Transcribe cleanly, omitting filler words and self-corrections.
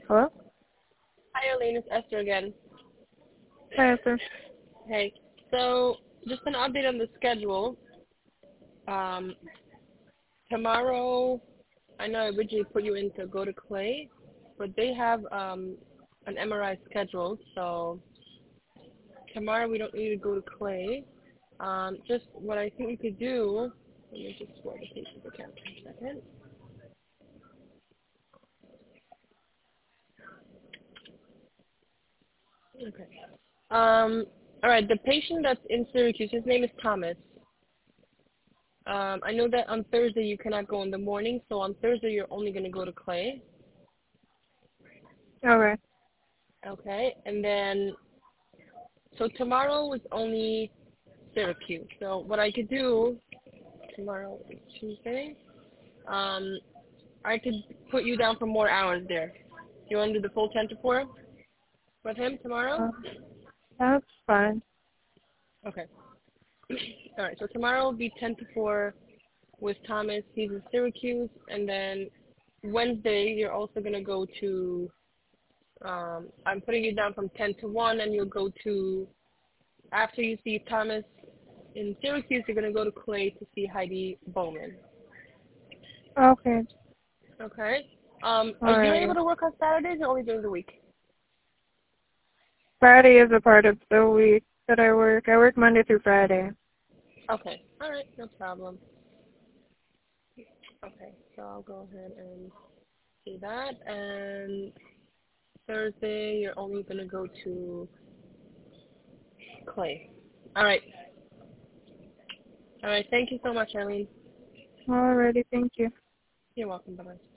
Hello? Hi, Arlene. It's Esther again. Hi, Esther. Hey. So, just an update on the schedule. Um, Tomorrow, I know I originally put you in to go to Clay, but they have an MRI scheduled, so tomorrow we don't need to go to Clay. Just what I think you could do, let me just swear the patient's account for a second. Okay. All right, the patient that's in Syracuse, his name is Thomas. I know that on Thursday you cannot go in the morning, so on Thursday you're only going to go to Clay. Okay. Okay, and then, so tomorrow is only Syracuse. So what I could do, tomorrow is Tuesday, I could put you down for more hours there. You want to do the full 10 to 4 with him tomorrow? That's fine. Okay. All right, so tomorrow will be 10 to 4 with Thomas. He's in Syracuse. And then Wednesday, you're also going to go to, I'm putting you down from 10 to 1, and you'll go to, after you see Thomas in Syracuse, you're going to go to Clay to see Heidi Bowman. Okay. Okay? Are you Alright. able to work on Saturdays or only during the week? Friday is a part of the week that I work. I work Monday through Friday. Okay. All right. No problem. Okay. So I'll go ahead and see that. And Thursday, you're only going to go to Clay. All right. All right. Thank you so much, Arlene. Alrighty, thank you. You're welcome. Bye-bye.